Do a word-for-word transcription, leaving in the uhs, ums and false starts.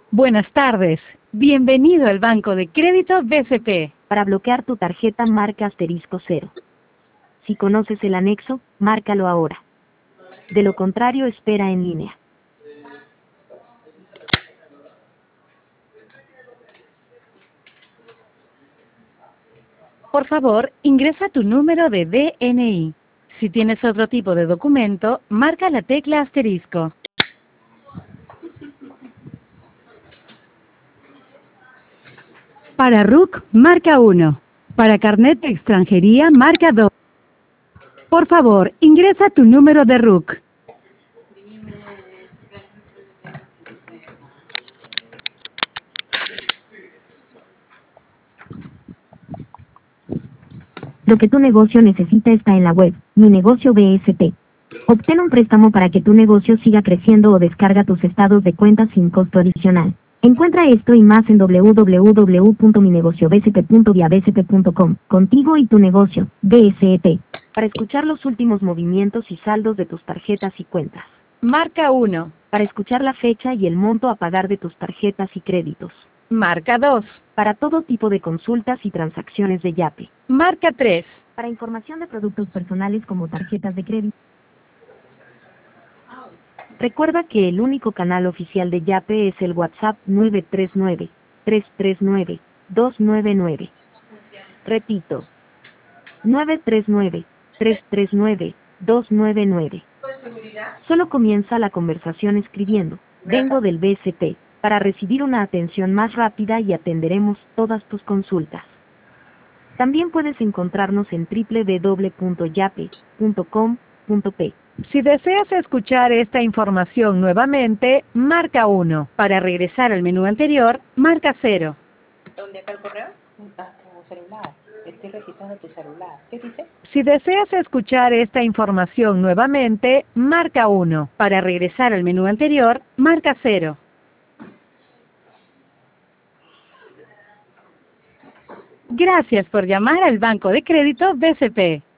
Buenas tardes. Bienvenido al Banco de Crédito B C P. Para bloquear tu tarjeta marca asterisco cero. Si conoces el anexo, márcalo ahora. De lo contrario, espera en línea. Por favor, ingresa tu número de D N I. Si tienes otro tipo de documento, marca la tecla asterisco. Para R U C, marca uno. Para carnet de extranjería, marca dos. Por favor, ingresa tu número de R U C. Lo que tu negocio necesita está en la web, Mi Negocio B S P. Obtén un préstamo para que tu negocio siga creciendo o descarga tus estados de cuenta sin costo adicional. Encuentra esto y más en w w w punto mi negocio b s p punto via b s p punto com. Contigo y tu negocio, B S P. Para escuchar los últimos movimientos y saldos de tus tarjetas y cuentas. Marca uno. Para escuchar la fecha y el monto a pagar de tus tarjetas y créditos. Marca dos. Para todo tipo de consultas y transacciones de Yape. Marca tres. Para información de productos personales como tarjetas de crédito. Recuerda que el único canal oficial de Yape es el WhatsApp nueve tres nueve, tres tres nueve, dos nueve nueve. Repito, nueve tres nueve, tres tres nueve, dos nueve nueve. Solo comienza la conversación escribiendo, vengo del B C P, para recibir una atención más rápida y atenderemos todas tus consultas. También puedes encontrarnos en w w w punto yape punto com punto p. Si deseas escuchar esta información nuevamente, marca uno. Para regresar al menú anterior, marca cero. ¿Dónde está el correo? A tu celular. Estoy registrando tu celular. ¿Qué dice? Si deseas escuchar esta información nuevamente, marca uno. Para regresar al menú anterior, marca cero. Gracias por llamar al Banco de Crédito B C P.